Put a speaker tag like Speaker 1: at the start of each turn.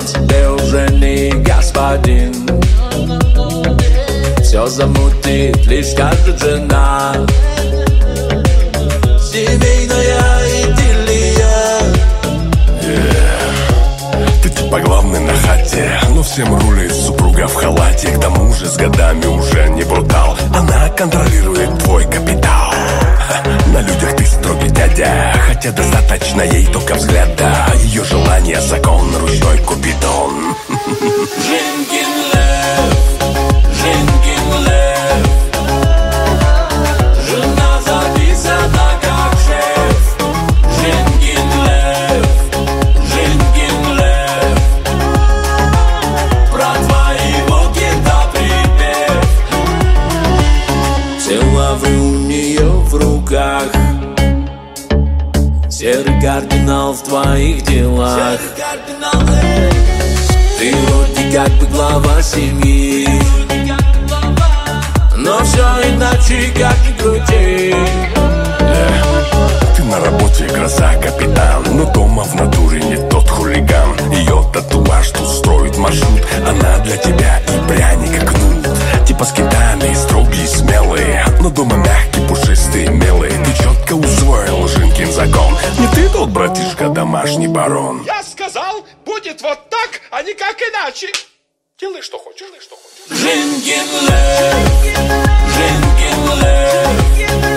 Speaker 1: Он тебе уже не господин. Все замутит, лишь скажет жена. Семейная идиллия.
Speaker 2: Ты типа главный на хате, но всем рулит супруга в халате. К тому же с годами уже не брутал. Она контролирует твой капитал. На людях ты строгий дядя, хотя достаточно ей только взгляда. Ее желание закон, ручной купидон.
Speaker 1: Жинкин лев, Жинкин лев. Жена записана как шеф. Жинкин лев, Жинкин лев. Про твоего кита припев. Все лавры у нее в руках. Серый кардинал в твоих делах. Ты вроде как бы глава семьи, но все иначе, как ни крути.
Speaker 2: Ты на работе гроза, капитан, но дома в натуре не тот хулиган. Ее татуаж тут строит маршрут. Она для тебя и пряник, и кнут. Типа с китами, строгий, смелый, но дома мягкий, пушистый, милый. Ты четко усвоил Жинкин закон. Не ты тот, братишка, домашний барон.
Speaker 3: Я сказал, будет вот так, а никак иначе. Делай, что хочешь, делай, что хочешь.
Speaker 1: Жинкин лев, Жинкин лев.